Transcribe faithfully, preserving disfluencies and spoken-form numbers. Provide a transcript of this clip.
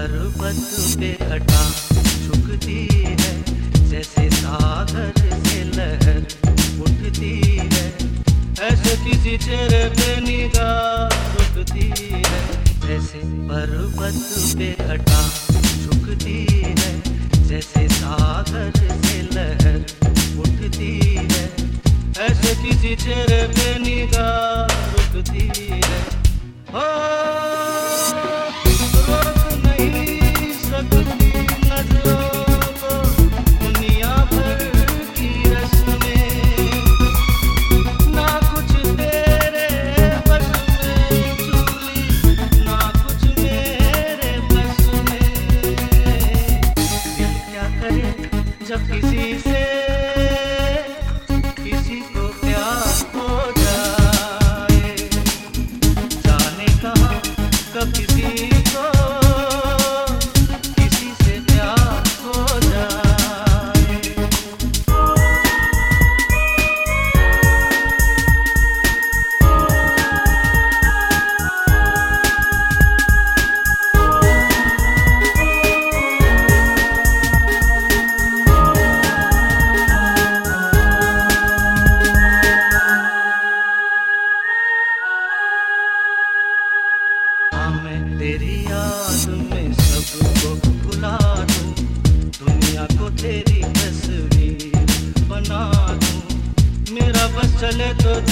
पर्वत पे घटा झुकती है, जैसे सागर से लहर उठती है, ऐसे किसी चेहरे पे निगाह रुकती है। जैसे पर्वत पे घटा झुकती है, जैसे सागर से लहर उठती है, ऐसे किसी चेहरे पे निगाह रुकती है। हो रोक नहीं सकती नजरों को दुनिया भर की रस्में, ना कुछ तेरे बस में चूली, ना कुछ मेरे बस में। दिल क्या करे जब किसी से किसी को प्यार हो जाए, जाने कहाँ कब किसी को किसी से प्यार हो जाए। मैं तेरी याद में सबको भुला दूं, दुनिया को तेरी तस्वीर बना दूं, मेरा बस चले तो